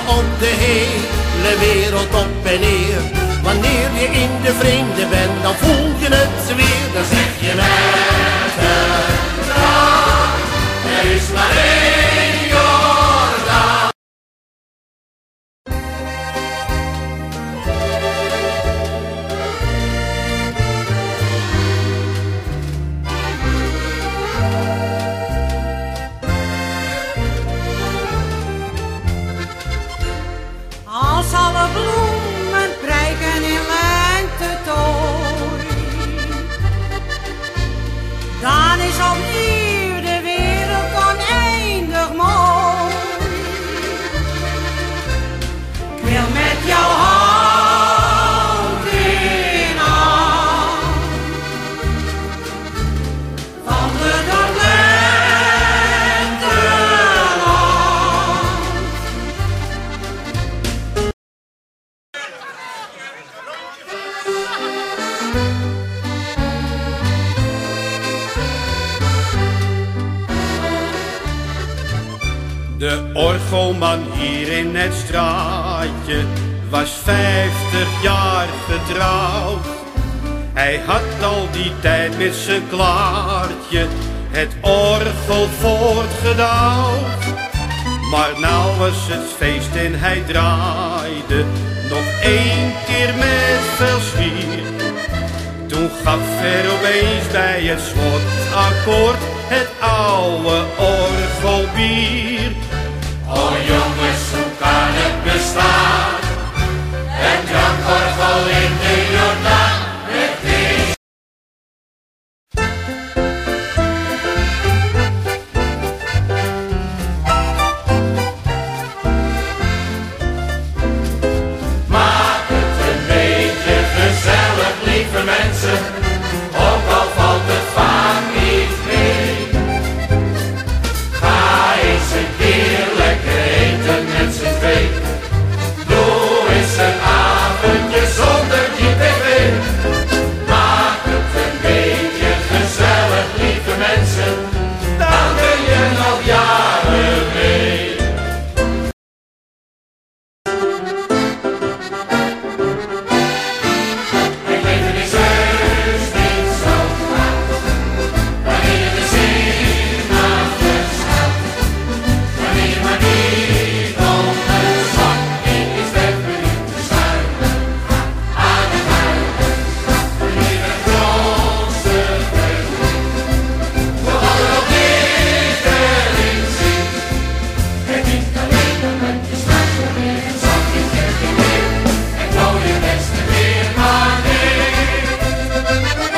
op de hele wereld op en neer. Wanneer je in de vreemde bent, dan voel je het weer. Dan zeg je met een traan, er is maar één Jordaan. Als alle bloemen prijken in lentetooi, dan is opnieuw de wereld oneindig mooi. Ik wil met jou hand in hand wandelen door lenteland. De orgelman hier in het straatje was 50 jaar getrouwd. Hij had al die tijd met zijn klaartje het orgel voortgedouwd. Maar nou was het feest en hij draaide nog één keer met veel zwier. Toen gaf er opeens bij het slotakkoord het oude orgel bier. Oh jongens, hoe kan het bestaan? Het drankorgel in de Jordaan.